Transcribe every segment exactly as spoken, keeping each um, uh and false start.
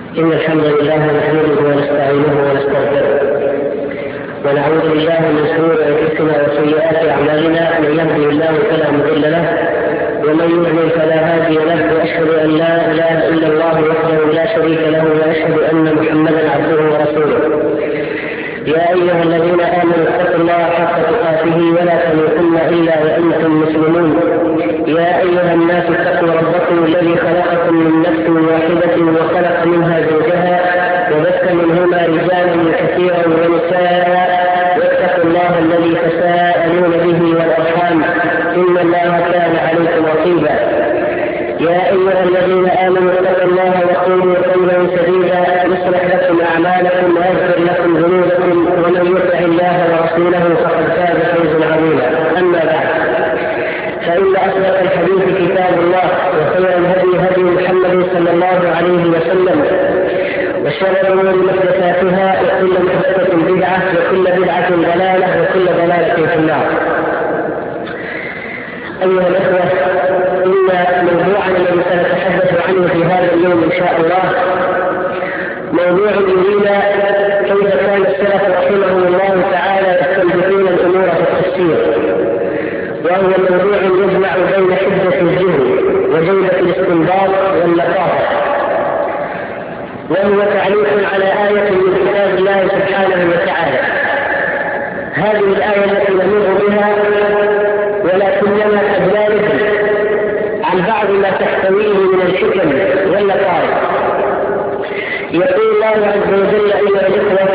إن الحمد لله نحمده ونستعينه ونستغفره ونعوذ بالله من شرور أنفسنا وسيئات أعمالنا. من يهده الله فلا مضل له ومن يضلل فلا هادي له، وأشهد أن لا إله إلا الله وحده لا شريك له، وأشهد أن محمدا عبده ورسوله. يا أيها الذين آمنوا اتقوا الله حق تقاته ولا تموتن إلا وأنتم مسلمون. يا أيها الناس اتقوا ربكم الذي خلقكم من نفس واحدة وخلق منها زوجها وبث منهما رجالا كثيرا ونساء، واتقوا الله الذي تساءلون به والأرحام إن الله كان عليكم رقيبا. يا أيها الذين آمنوا اتقوا الله وقولوا قولا سديدا يصلح لكم أعمالكم ويغفر لكم ذنوبكم، ومن يطع الله ورسوله فقد فاز فوزا عظيما. أما بعد، فإن أصدق الحديث كتاب الله، وخير الهدي هدي محمد صلى الله عليه وسلم، وشر الأمور محدثاتها، وكل محدثة بدعة، وكل بدعة ضلالة، وكل ضلالة في النار. أيها الأخوة، إن موضوعنا الذي سنتحدث عنه في هذا اليوم إن شاء الله موضوع يرينا كيف كان السلف رحمهم الله تعالى يستنبطون الأمور في التفسير، وهو موضوع يجمع بين حدة الجهل وجودة الاستنباط واللطافة، وهو تعليق على آية من كتاب الله سبحانه وتعالى. هذه الآية التي نمر بها ولكننا قد لا ندري عن بعض ما تحتويه من الحكم واللطائف. يقول الله عز وجل: أيها الإخوة،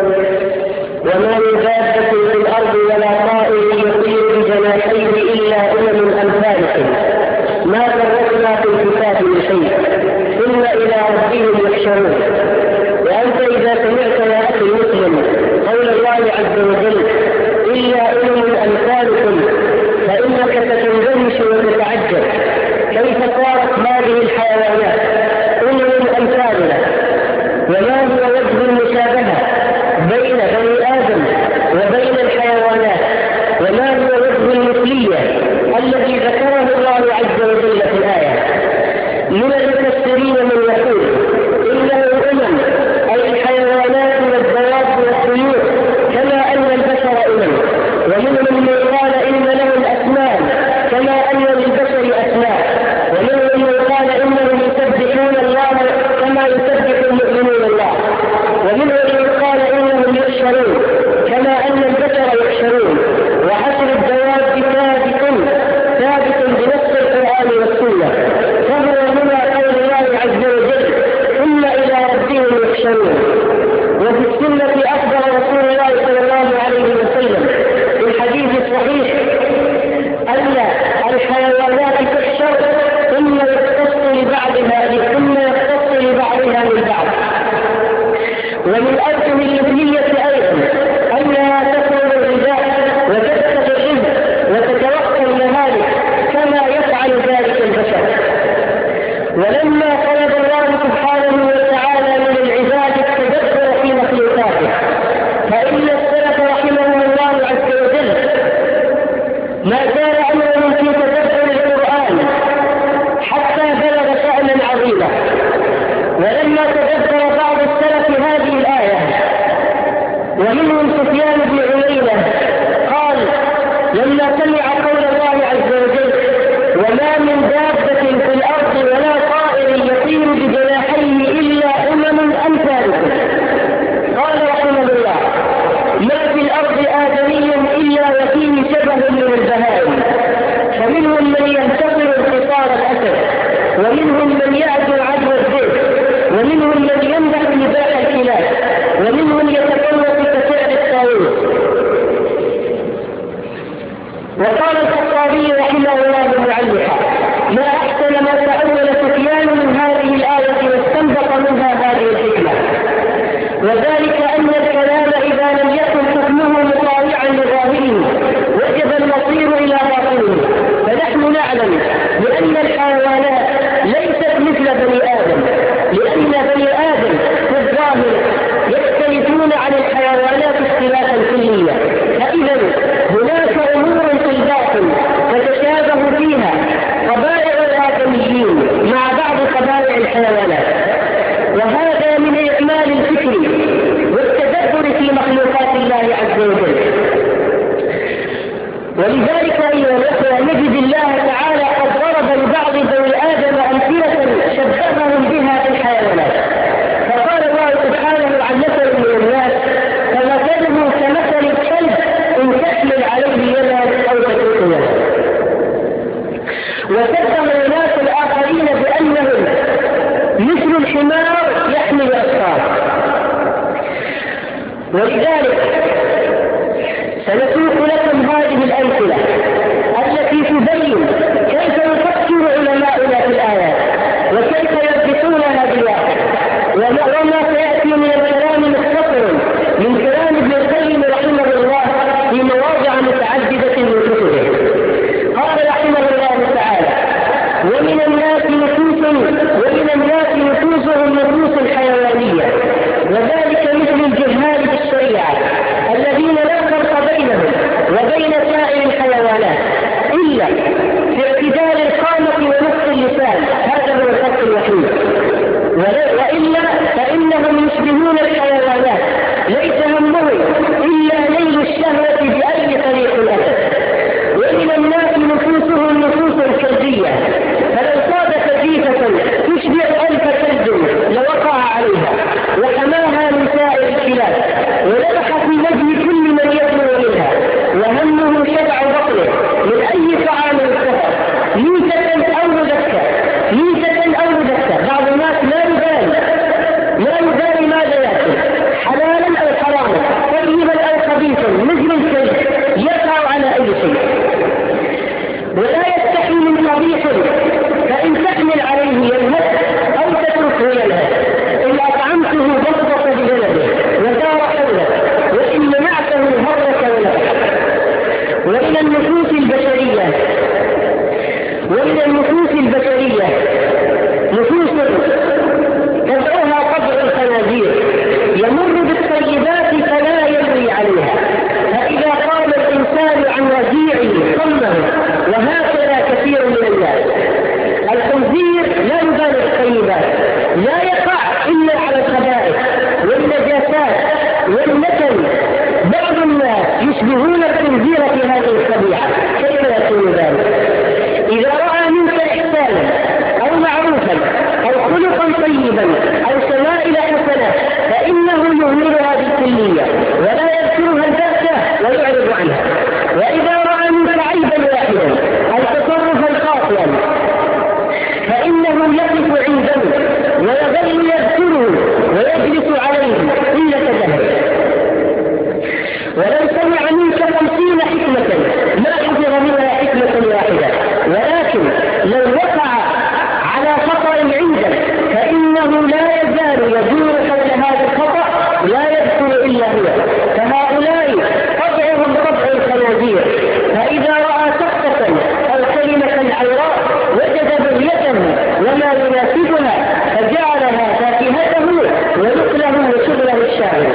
وما من دابة في الأرض ولا طائر يطير بجناحيه إلا أمم أمثالكم ما فرطنا في الكتاب من شيء ثم إلى ربهم يحشرون. وأنت إذا سمعت يا أخي المسلم قول الله عز وجل إلا أمم أمثالكم فإنك ستندهش وتتعجب كيف صارت هذه الحيوانات أمم أمثالنا، وما هو وجه المشابهة بين بني آدم وبين الحيوانات، وما هو وجه المثلية الذي ذكره الله عز وجل في الآية. من المفسرين من يقول إنه أمم أي الحيوانات والدواب والطيور كما أن البشر أمم، ومنهم من قال إن لهم أسنان كما أن للبشر أسنان، ومنهم من قال إنهم يسبحون الله كما يسبح المؤمنون الله، ومنهم من قال إنهم يحشرون كما أن البشر يحشرون. وحشر الدواب ثابت ثابت بنص القرآن والسنة، فهو هنا قول الله عز وجل ثم إلى ربهم يحشرون. وفي السنة أخبر رسول الله صلى الله عليه وسلم في الحديث الصحيح أن الحيوانات تحشر ثم يختص لبعضها ثم يختص لبعضها من بعض. ومن أوجه المثلية أيضا أنها تطلب الغذاء وتبتغي الرزق وتتوقع المهالك كما يفعل ذلك البشر. ولما طلب الله سبحانه وتعالى من العباد التدبر في مخلوقاته، فإن السلف رحمهم الله عز وجل ما زال أمرهم في تدبر القرآن حتى بلغ شأنا عظيما. ولما تدبر بعض السلف هذه الآية ومنهم سفيان بن عيينة قال لما سمع قول الله عز وجل وما من دابة في الأرض ولا طائر يطير بجناحيه إلا أمم أمثالكم، قال رحمه الله ما في الأرض آدمي إلا وفيه شبه من البهائم، فمنهم من ينتصر انتصار الأسد، ومنهم من يعدو عدو الذئب، ومنهم من يمدح نباح الكلاب، ومنهم يتفوق كسعر الطاووس. وقال الخطابي رحمه الله معلقا ما أحسن ما تأول سفيان من هذه الآية واستنبط منها هذه الحكمة، وذلك أن الكلام إذا لم يكن حكمه مطاوعا لظاهره وجب المصير إلى باطنه. فنحن نعلم بأن الحيوانات ليست مثل بني آدم، لأن بني آدم في الظاهر يختلفون عن الحيوانات اختلافا كليا، فإذا هناك أمور في الباطن تتشابه فيها طبائع الآدميين مع بعض طبائع الحيوانات. وهذا من إعمال الفكر والتدبر في مخلوقات الله عز وجل. ولذلك أيها الأخوة نجد الله تعالى قد ضرب لبعض ذوي آدم أمثلة شبههم بها في الحيوانات، فقال الله سبحانه عن مثل من الناس فمثله كمثل الكلب إن تحمل عليه يلهث أو تتركه يلهث. وشبه الناس الآخرين بأنهم مثل الحمار يحمل أسفار. ولذلك سنسوق لكم هذه الأمثلة التي تبين كيف يفكر علماؤنا في الآيات وكيف يربطونها بالواقع، وما سيأتي من الكلام مختصر من كلام ابن القيم رحمه الله في مواضع متعددة من كتبه. قال رحمه الله تعالى: ومن الناس نفوس ومن الناس نفوسهم نفوس الحيوانية، وذلك مثل الجهال بالشريعة الذين لا فرق بينهم وبين سائر الحيوانات إلا في اعتدال القامة ونصف اللسان، هذا هو الفرق الوحيد. وإلا فإنهم يشبهون الحيوانات ليس همهم إلا نيل الشهوة بأي طريق الأسد. ومن الناس نفوسهم نفوس كلبية، فلو صاد كثيفة تشبه ألف كلب لوقع عليها وحماها من سائر الكلاب ولبح في وجه كل من يطلع منها، وهمه شبع بطنه من أي طعام السفر ميتة أو مذكة ميتة أو مذكة. بعض الناس لا يبالي لا يبالي ماذا يأكل، حلالا أو حراما، طيبا أو خبيثا، مثل الكلب يقع على أي شيء ولا يستحي من قبيح، فإن تحمل عليه يلهث أو تتركه يلهث. إن أطعمته بسط بجلده ودار حوله، وإن منعته هرك ولك. ومن النفوس البشرية ومن النفوس البشرية نفوس تدعوها قدر الخنازير، يمر بالطيبات فلا يروي عليها، فإذا قام الإنسان عن وزيعه صمه، وهكذا كثير من الناس. الخنزير لا يبالي الطيبات، لا يقع إلا على الخبائث والنجاسات والنتن. بعض الناس يشبهون الخنزير في هذه الطبيعة. كيف يكون ذلك؟ إذا رأى منك إحسانا أو معروفا أو خلقا طيبا أو شمائل حسنة فإنه يهملها بالكلية ولا يذكرها البتة ويعرض عنها. وإذا رأى منك عيبا واحدا أو تصرفا خاطئا فإنه يقف عنده ويظل يذكره ويجلس عليه إلا تدهر. ولو سمع منك خمسين حكمة ما حفظ منها حكمة واحدة، ولكن لو وقع على خطأ عندك فإنه لا يزال يدور حول هذا الخطأ لا يذكر إلا هو. فهؤلاء طبعهم طبع الخنازير، فإذا رأى سقطة أو كلمة عيراء وجد بغيته وما يناسبها فجعلها فاكهته ونقله وشغله الشاعر.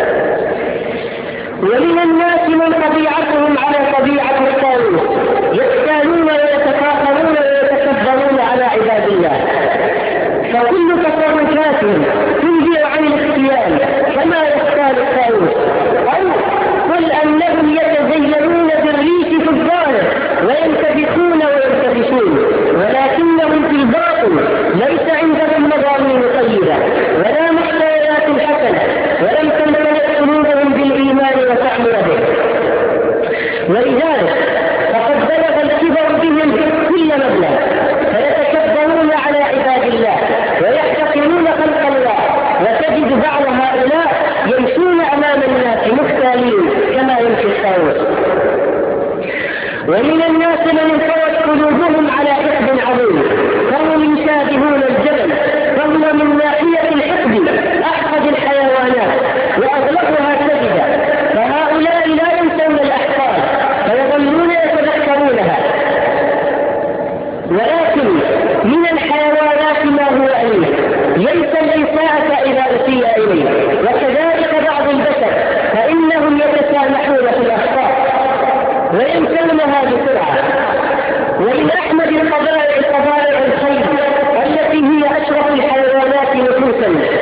ومن الناس من طبيعتهم على طبيعة الطاووس، يختالون ويتفاخرون ويتكبرون على عباد الله، فكل تصرفاتهم تنبئ عن الاختيال كما يختال الطاووس. أو قل أنهم يتزينون بالريش في الظاهر وينتفخون وينتفشون، ولكنهم في الباطن ليس عندهم مضامين طيبة ولا محتويات حسنة، ولم تمتلئ قلوبهم بالإيمان وتعمل به. ولذلك فقد بلغ الكبر بهم كل مبلغ، فيتكبرون على عباد الله ويحتقرون خلق الله، وتجد بعض هؤلاء يمشون أمام الناس مختالين كما يمشي الطاووس. ومن الناس من انطوت قلوبهم على حقد عظيم، فهم يشابهون الجبل، فهو من ناحية الحقد أحقد الحيوانات وأغلقها سجدا. فهؤلاء لا ينسون الأحقاد فيظلون يتذكرونها. ولكن من الحيوانات ما هو أليم، ينسى الإساءة إذا أسيء إليه، وكذلك بعض البشر فإنهم يتسامحون في الأخطاء وينسونها بسرعة. ومن أحمد القبائل القبائل الخير التي هي أشرف الحيوانات نفوسا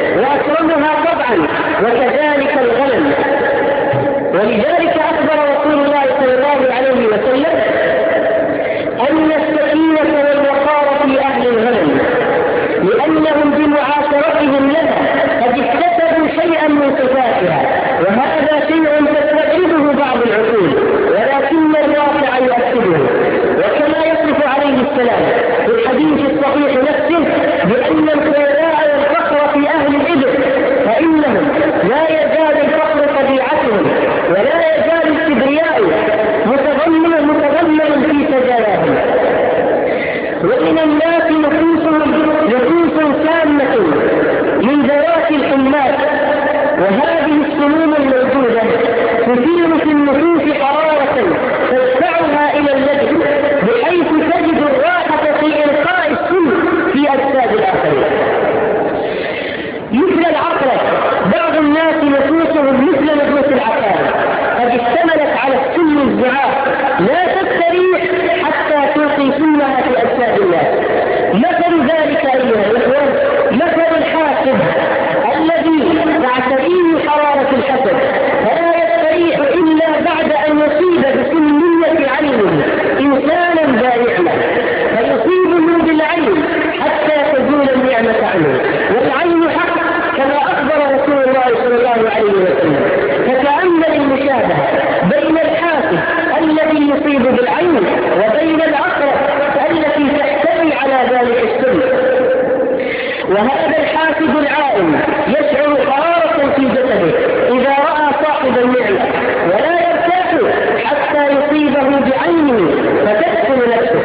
وكذلك الغنم. ولذلك أخبر رسول الله صلى الله عليه وسلم أن السكينة والوقار في أهل الغنم، لأنهم بمعاشرتهم لها قد اكتسبوا شيئا من صفاتها، وهذا شيء تستوعبه بعض العقول ولكن الواقع يؤكده. وكما يصف عليه السلام في الحديث الصحيح نفسه بأن الخيلاء والفقر في أهل الإبل، فإنهم لا يزال الفقر طبيعتهم ولا يزال الكبرياء متضمن متضمن في سجاياهم. ومن الناس نفوسهم نفوس سامة من ذوات الحمات، وهذه السموم الموجودة تثير في النفوس حرارة تدفعها إلى اللجم، بحيث تجد الراحة في إلقاء السم في أجساد الآخرين. مثل العقرب، بعض الناس نفوسهم مثل نفوس العقارب، قد اشتملت على السم الزعاف لا تستريح حتى تلقي سمها في أجساد الناس. مثل ذلك أيها الإخوة مثل الحاسد الذي تعتريه حرارة الحسد، فلا يستريح إلا بعد أن يصيب بسمية عينه إنسانا ذا نعمة، فيصيبه بالعين حتى تزول النعمة عنه. والعين حق كما أخبر رسول الله صلى الله عليه وسلم. فتأمل المشابهة بين الحاسد الذي يصيب بالعين وبين العقرب التي تحتوي على ذلك السم. وهذا الحاسد العائم يشعر حرارة في جسده إذا رأى صاحب النعمة، ولا يرتاح حتى يصيبه بعينه فتسكن نفسه.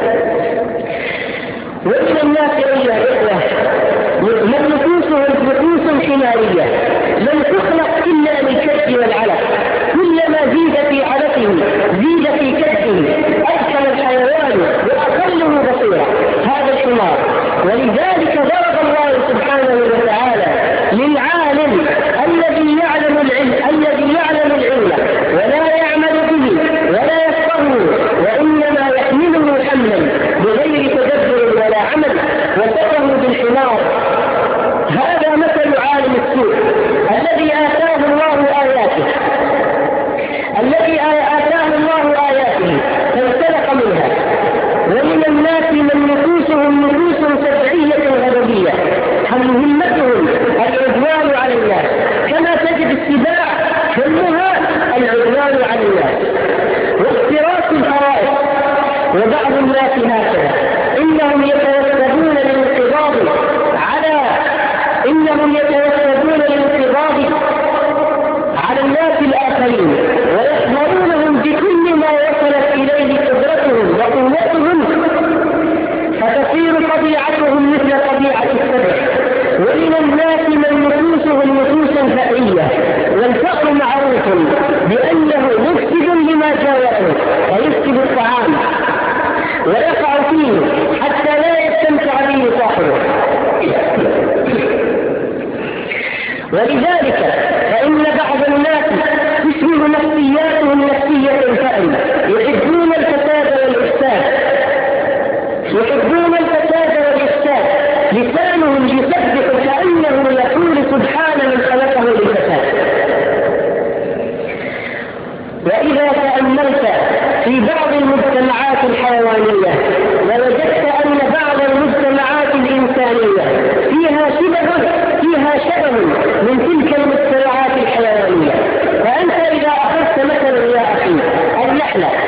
ومن الناس أيها الإخوة من نفوسهم نفوس حمارية لم تخلق إلا للكد والعلف، كلما زيد في علفه زيد في كده، أدخل الحيوان وأقله بصيرة هذا الحمار. ولذلك ضرب الله سبحانه وتعالى للعالم الذي يعلم العلم الذي يعلم العلم ولا يعمل به ولا يفقهه، وإنما يحمله حملا بغير تدبر ولا عمل، وصفه بالحمار. هذا مثل عالم السوء الذي آتاه الله آياته الذي آتاه الله آياته فانسلخ منها. ومن الناس من نفوسهم نفوس سبعية غضبية همتهم العدوان على الناس، كما تجد السباع همها العدوان على الناس واختراق الفرائض. وبعض الناس هكذا إنهم يتوسدون للانقضاض على إنهم يتوسدون للانقضاض على الناس الآخرين، ويخبرونهم بكل ما وصلت إليه قدرتهم وقوتهم، فتصير طبيعتهم مثل طبيعة السبع. ومن الناس من نفوسهم نفوسا فقرية، والفقر معروف بأنه مفسد لما جاوره ويفسد الطعام ويقع فيه حتى لا يستمتع به صاحبه. ولذلك فإن بعض الناس تشبه نفسياتهم نفسية الفأل، يحبون الفساد والإفساد يحبون الفساد والإفساد لسانهم يسبح كأنه يقول سبحان من خلقه للفساد. وإذا تأملت في بعض المجتمعات الحيوانية لوجدت أن بعض المجتمعات الإنسانية فيها شبه فيها شبه من تلك المجتمعات الحيوانية. فأنت إذا أخذت مثلا يا أخي النحلة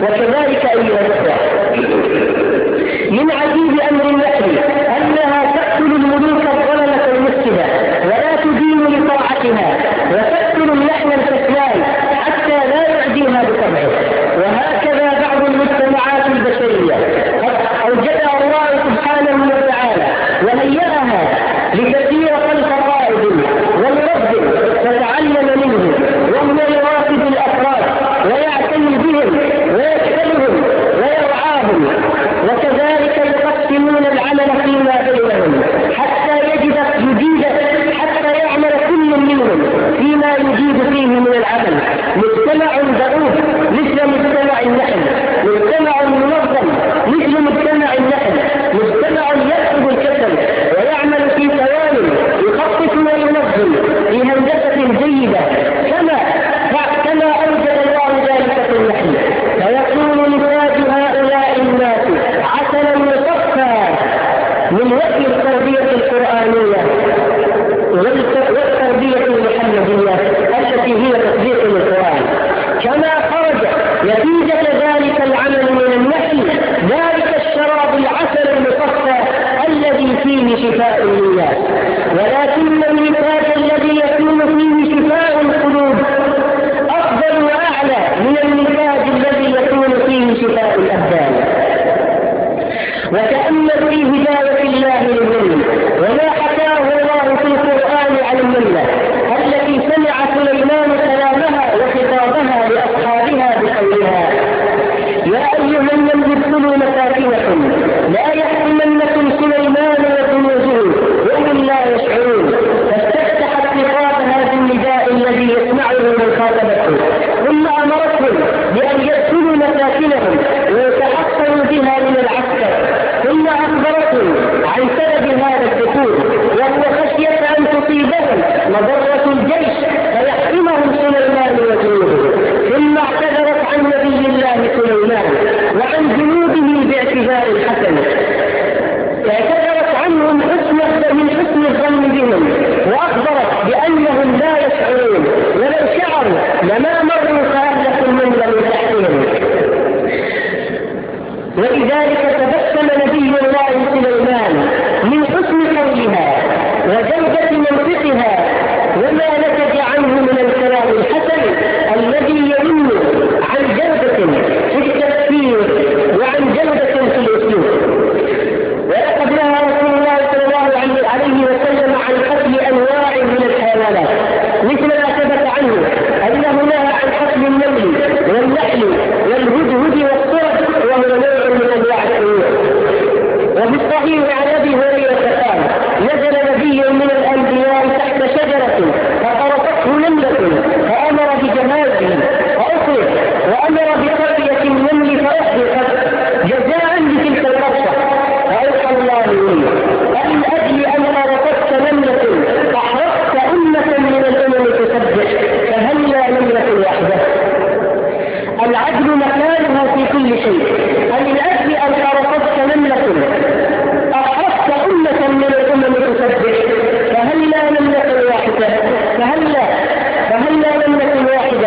وكذلك أيها الأخوة من عجيب أمر النحل أنها تقتل الملوك الظلمة المفسدة ولا تدين لطاعتها، وتقتل اللحم الكسلان حتى لا يعديها بطبعه. وهكذا بعض المجتمعات البشرية قد أوجدها الله سبحانه وتعالى وهيئها لكثير خلق قائد والرب فتعلم منه، وهو يراقب الأفراد ويعتني بهم ويكفلهم ويرعاهم، وكذلك يقسمون العمل فيما بينهم حتى يجد يجيد حتى يعمل كل منهم فيما يجيد فيه من العمل. مجتمع دؤوب مثل مجتمع النحل، مجتمع منظم مثل مجتمع النحل، مجتمع يكتب الكسل ويعمل في ثوان يخطط وينظم في هندسة جيدة كما كما أوجد الله ذلك في النحل. فيكون نتاج هؤلاء الناس عسلا مصفى من وحي التربية القرآنية والتربية المحمدية التي هي تطبيق القرآن. كما خرج نتيجة ذلك العمل من النحل ذلك الشراب العسل المصفى الذي فيه شفاء للناس، ولكن النتاج الذي يكون فيه شفاء القلوب أفضل وأعلى من النتاج الذي يكون فيه شفاء الأبدان. وتأمل في هداية الله للمن وما حكاه الله في القرآن عن المنة التي سمع سليمان كلامها وخطابها لأصحابها بقولها: يا أيها النمل ادخلوا مساكنكم لا يحكمنكم سليمان وجنوده وهم لا يشعرون. فاستفتحت خطابها بالنداء الذي يسمعه من خاطبته، ثم أمرتهم بأن يدخلوا مساكنهم ويتحصنوا بها من العسكر، ثم أخبرتهم عن سبب هذا الدخول وهو خشية أن تصيبهم مضرة الجيش فيحكمهم سليمان وجنوده. ثم اعتذرت عن نبي الله سليمان وعن جنوده باعتذار حسن، اعتذرت عنهم حسن من حسن الظن بهم، وأخبرت بأنهم لا يشعرون، ولو شعروا لما مروا فأهلكوا من من تحتهم. ولذلك تبسم نبي الله سليمان من حسن قولها وجودة منطقها وما نتج عنه من الكلام الحسن الذي ينم عن جودة في التفكير وعن جودة في الأسلوب. ولقد نهى رسول الله صلى الله عليه وسلم عن قتل أنواع من الحيوانات مثل ما ثبت عنه أنه نهى عن قتل النمل والنحل والهدهد والصرد وهو نوع من أنواع الطيور. وفي الصحيح عن أبي هريرة قال: نزل نبي من الأنبياء تحت شجرة فطرقته نملة فأمر بجمازه فأطلق، وأمر بقرية النمل فأحرقت جزاء لتلك القرصة. فأوحى الله إليه: أن أجل أن طرقتك نملة أحرقت أمة من الأمم تسبح فهلا نملة واحدة. العدل مكانه في كل شيء. أن أجل أن طرقتك نملة أحرقت أمة من الأمم تسبح فهلا نملة واحدة فهلا فهلا نملة واحدة.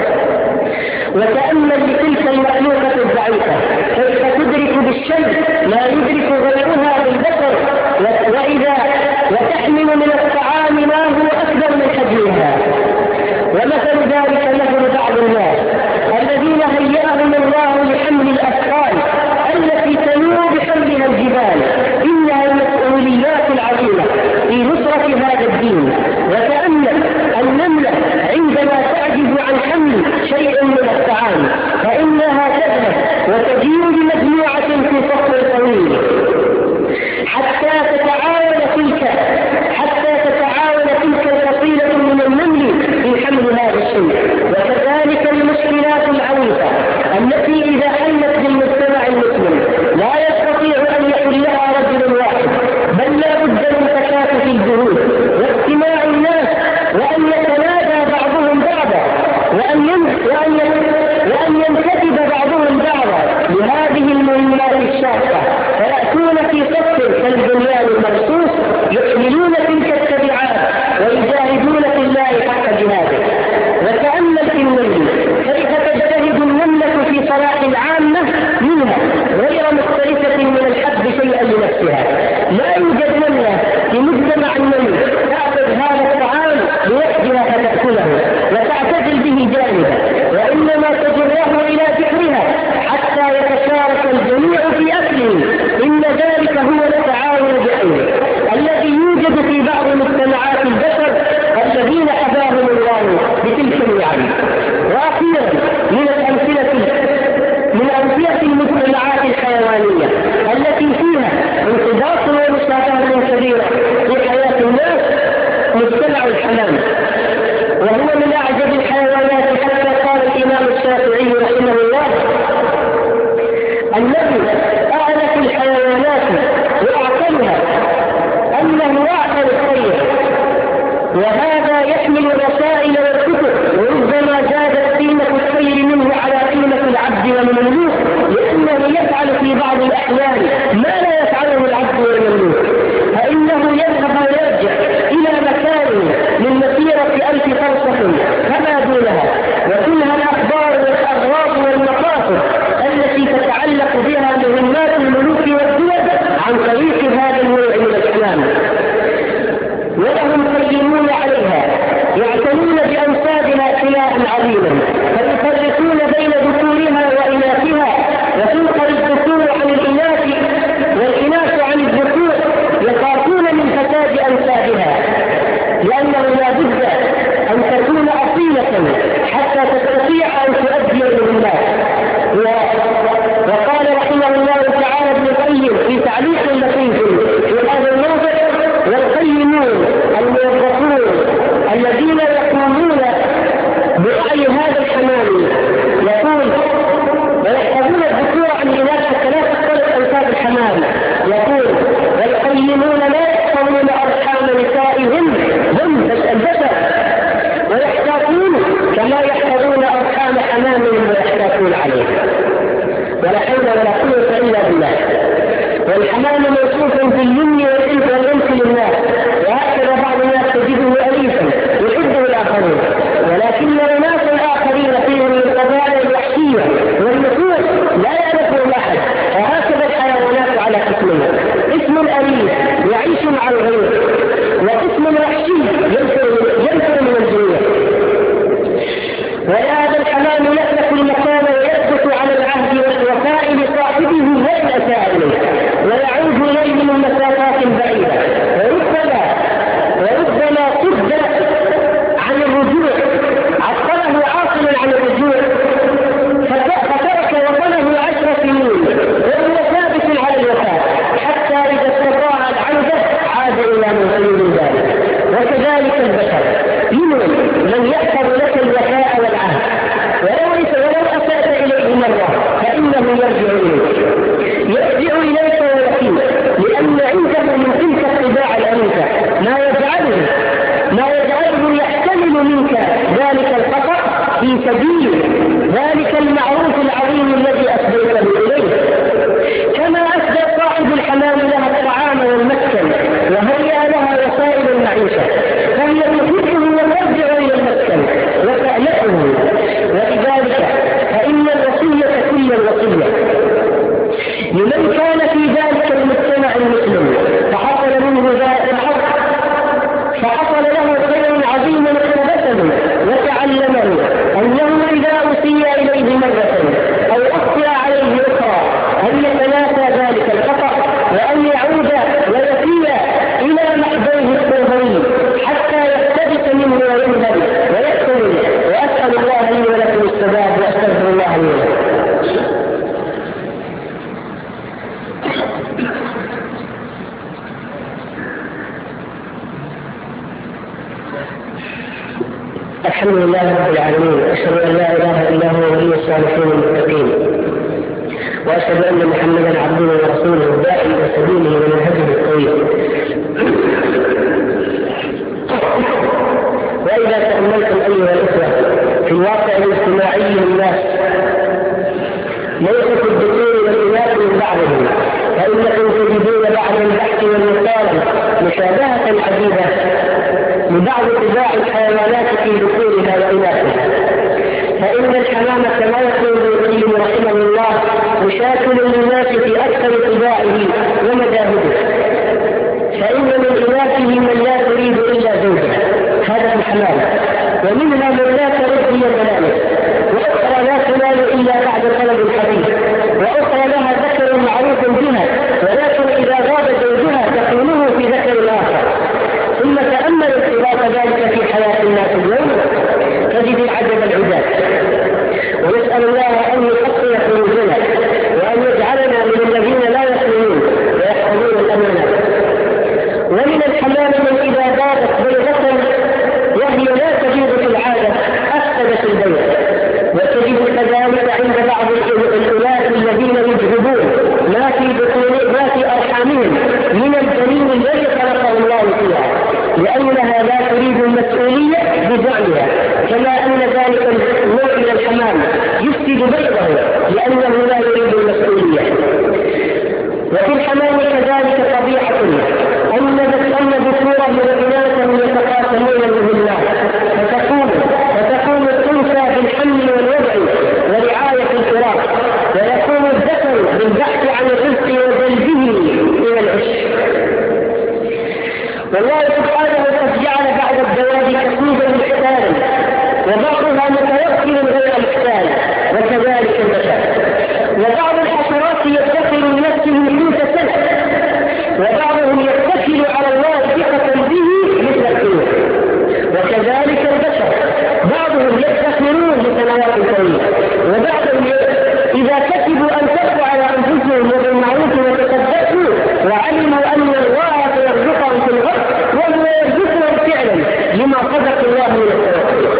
وتأمل لتلك المخلوقة الضعيفة كيف تدرك بالشمس لا يدرك غيرها بالبصر، وإذا وتحمل من الطعام ما هو أكبر من حجمها. ومثل ذلك مثل بعض الناس الذين هيأهم الله لحمل الأثقال التي تنوب بحملها الجبال. إنها المسؤوليات العظيمة في نصرة هذا الدين. وتأمل النملة عندما تعجز عن حمل شيء من الطعام فإنها تذهب وتجيء بمجموعة في صف طويل حتى تتعاون تلك حتى تتعاون تلك الفصيلة من النمل في حمل هذا الشيء. وكذلك المشكلات العنيفة التي إذا حلت بالمجتمع المسلم لا يستطيع أن يحلها رجل واحد، بل لا بد من تكاتف الجهود واجتماع الناس وأن يتنادى بعضهم بعضا وأن وأن ينتدب بعضهم بعضا لهذه المهمات الشاقة، فيأتون في صف كالبنيان المرصوص يحملون تلك التبعات ويجاهدون في الله حق جهاده. وتأمل في النمل كيف تجتهد النملة في صلاح العالم الحمام، وهو من أعجب الحيوانات، حتى قال الإمام الشافعي رحمه الله: الذي أعلى الحيوانات وأعقلها أنه أعقل الطير، وهذا يحمل الرسائل والكتب، وربما زادت قيمة الطير منه على قيمة العبد والمملوك، لأنه يفعل في بعض الأحيان ما لا يفعله العبد والمملوك، فإنه يذهب ويرجع إلى مكان من مسيرة ألف فرسخ فما دونها، وكلها الأخبار والأغراض والمقاصد التي تتعلق بها مهمات الملوك والدول عن طريق هذا النوع من الكلام، ولهم قيمون عليها يعتنون بأنصابها خلاء عظيما، فيفرقون بين ذكورها وإناثها، وتنقل الذكور عن الإناث والإناث عن الذكور، يخافون من فساد أنسابها، لأنه لا بد أن تكون أصيلة حتى تستطيع أن تؤدي المهمات. وقال رحمه الله تعالى ابن القيم في تعليق لطيف في هذا الموضع: والقيمون الموظفون الذين يقومون برعي هذا الحمام، يقول: ويحفظون الذكور عن الإناث حتى لا تختلط أنساب الحمام، يقول: والقيمون لا يحفظون أرحام نسائهم هم البشر، ويحتاطون كما يحفظون أرحام حمامهم ويحتاطون عليه، ولا حول ولا قوة إلا بالله. والحمام موصوف باليمن والإنس والإنس للناس، وهكذا بعض الناس تجده أليفا يحبه الآخرون، ولكن أناس آخرين فيهم القبائل الوحشية والنفوس لا يعرفهم أحد، وهكذا الحيوانات على قسمين: اسم أليف يعيش مع الغير، واسم وحشي ينفر من الجميع. وهذا الحمام يسلك المكان ويثبت على العهد والوفاء لصاحبه وإن أساء إليه، ويعود إليه من مسافات بعيدة، وربما وربما صد عن الرجوع، عطله عاصلا عن الرجوع، فترك وطنه عشر سنين وهو ثابت على الوفاء، حتى إذا استطاع العودة عاد إلى من ذلك. وكذلك البشر منهم من يحفظ لك الوفاء والعهد، ولو أسأت إليه مرة فإنه يرجع إليك يرجع إليك ويقين، لأن عنده من تلك الطباع الأنيفة ما يجعله ما يجعله يحتمل منك ذلك الخطأ في سبيل ذلك المعروف العظيم الذي أسديته إليه. كما أسدى صاحب الحمام لها الطعام والمسكن وهيأ لها وسائل المعيشة، فهي تحبه وترجع إلى المسكن وتألفه. ولذلك فإن الوصية كل الوصية لمن كان في ذلك المجتمع المسلم فحصل منه ذلك الحق، فحصل له خير عظيم اقتبسه وتعلمه، أنه إذا أسيء إليه مرة أو أخطأ عليه أخرى أن يتناسى ذلك الخطأ، وأن يعود ويفيء إلى محبوبه التوبوي حتى يقتبس منه وينهل ويكتب. وأسأل الله لي ولكم السداد، وأستغفر الله لي ولكم. الحمد لله رب العالمين، أشهد أن لا إله إلا هو ولي الصالحين المتقين، وأشهد أن محمدا عبده ورسوله الداعي إلى سبيله ومنهجه الطويل. وإذا تأملتم أيها الإخوة في الواقع الاجتماعي للناس موقف الذكور والإناث من بعضهم، فإنكم تجدون بعض البحث والمقارنة مشابهة عجيبة لبعض طباع الحيوانات في ذكورها وإناثها. فإن الحمام كما يقول ابن القيم رحمه الله مشاكل للناس في أكثر طباعه ومذاهبه، فإن من إناثه من لا تريد إلا زوجها، هذا الحمام، ومنها من لا ترد هي الملامس، وأخرى لا تنال إلا بعد طلب الحديث، وأخرى لها ذكر معروف بها، ولكن إذا غاب زوجها تكونه في ذكر الآخر. ثم تأمل اختلاف ذلك في حياة الناس اليوم تجد العجب العجاب. ونسأل الله أن يحصل فروجنا، وأن يجعلنا من الذين لا يخونون ويحفظون الأمانات. ومن الحمام من إذا بادت بيضة لأنه لا يريد المسؤولية. وفي الحمام كذلك طبيعة أن ذكورا وإناثا يتقاسمون المهمات، فتقوم فتقوم الأنثى بالحمل والوضع ورعاية الفراش، ويكون الذكر بالبحث عن الرزق وجلبه إلى العش. والله سبحانه قد جعل بعض الدواب كسوبا محتالا، وبعضها متوكل غير محتال، وكذلك البشر. وبعض الحشرات يدخر لنفسه قوت سنة، وبعضهم يتكل على الله ثقة به مثل الطيور، وكذلك البشر بعضهم يدخرون لسنوات طويلة، وبعضهم إذا كسبوا أن تقوا على أنفسهم وبالمعروف وتصدقوا وعلموا أن الله سيرزقهم في الغد وهو يرزقهم فعلا لما صدق الله من التوكل.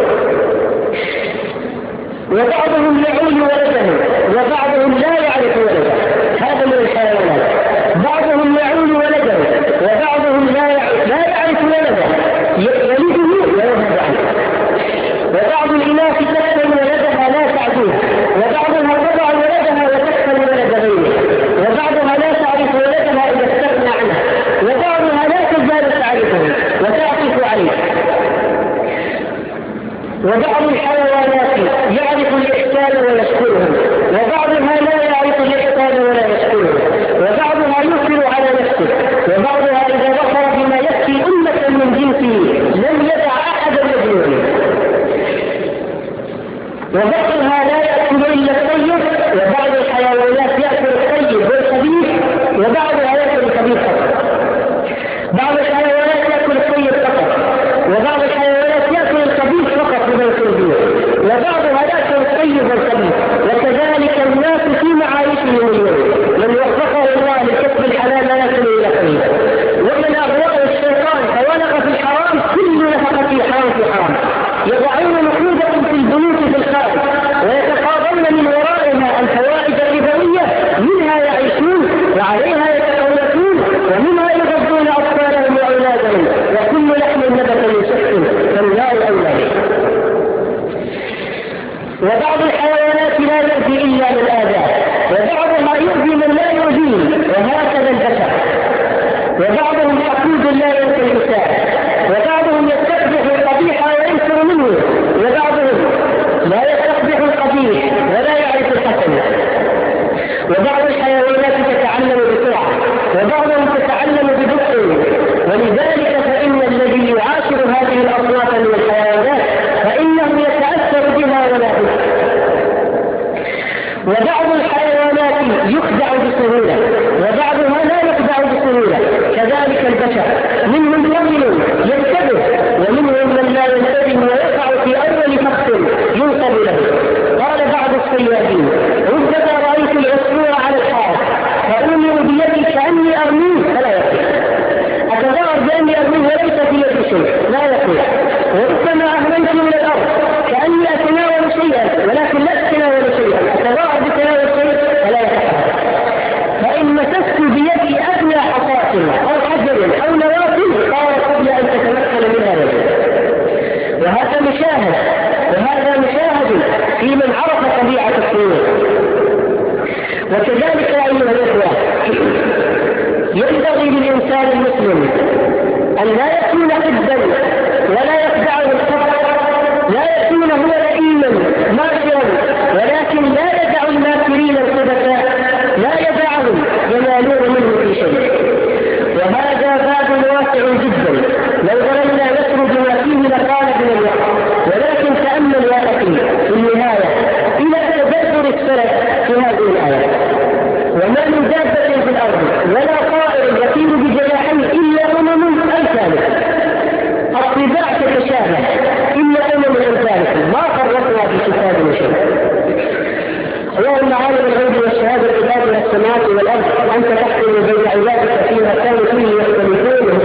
وبعضهم يعول ولده وبعضهم لا يعرف ولده، هذا من الحيوانات. بعضهم يعول ولده وبعضهم لا يعرف ولده، يلده ويذهب عنه. وبعض الإناث تكفل ولدها لا تعدوه، وبعضها تضع ولدها وتكفل ولد غيره، وبعضها لا تعرف ولدها إذا استغنى عنها، وبعضها لا تزال تعرفه وتعطف عليه. وبعض الحيوانات يعرف الإحسان ويشكره، وبعضها لا يعرف الإحسان ولا يشكره، وبعضها يؤثر على نفسه، وبعضها إذا ظهر بما يكفي أمة من جنسه لم يدع أحدا يدعوه، وبعضها لا يأكل إلا الطيب، وبعض الحيوانات يأكل الطيب والخبيث، وبعضها يأكل الخبيث فقط. بعض الحيوانات يأكل الطيب فقط، وبعض الحيوانات يأكل الخبيث فقط بدون تنبيه، وبعضها يأكل الطيب والخبيث. وكذلك الناس في معايشهم اليوم، من وفقه الله لكسب الحلال لا يأكل إلا قليلا، ومن أغواه الشيطان فولغ في الحرام كل نفقة حرام في حرام، يضعون نقودهم في البنوك في الخارج ويتقاضون من ورائها الفوائد الربوية، منها يعيشون وعليها يتقولون ومنها يغضون أطفالهم وأولادهم، وكل لحم نبت من شخص فالله أولى به. وبعض الحيوانات لا يؤذي إلا من آذاه، وبعضها يؤذي من لا يؤذيه، وهكذا البشر. وبعضهم حقود لا ينسى الإساءة، وبعضهم يستقبح القبيح وينكر منه، وبعضهم لا يستقبح القبيح ولا يعرف الحسن. وبعض الحيوانات تتعلم بسرعة، وبعضهم تتعلم ببطء، ولذلك فإن الذي يعاشر هذه الأصناف من الحيوانات فإنه يتأثر بها ولا بد. وبعض الحيوانات يخدع بسهولة، وبعضها لا يخدع بسهولة، كذلك البشر. منهم رجل ينتبه، ومنهم من لا ينتبه ويقع في أول فخ ينصب له. قال بعض الصيادين: ربما رأيت العصفور على الحائط فأمر بيدي كأني أرميه فلا يقول، أتظاهر بأني أرميه وليس في يدي شيء لا يقول. وربما أهملت من الأرض كأني أتناول شيئا ولكن لا أتناول شيئا، أتظاهر بتناول شيء فلا يتحدث. فإن مسست بيدي أدنى حصاة أو حجر أو نواة قال قبل أن تتمكن منها رجل. وهذا مشاهد وهذا مشاهد في من عرف طبيعة الطيور. وكذلك أيها الإخوة ينبغي للإنسان المسلم أن لا يكون حبا ولا يخدعه الحب، لا يكون هو لئيما ماكرا، ولكن لا يدع الماكرين الخبثاء، لا يدعهم ينالون منه في شيء. وهذا باب واسع جدا، لو ظللنا نسرد ما فيه لقال من الوقت، ولكن تأمل يا أخي في النهاية إلى تدبر السلف في هذه الآية. وما من دابة في الأرض ولا طائر يطير بجناحيه إلا أمم أمثالكم. الطباع تتشابه إلا أمم أمثالكم، ما فرقنا في كتاب شيء. اللهم عالم الغيب والشهادة بفاطر السماوات والأرض، أنت تحكم بين عبادك فيما كانوا فيه يختلفون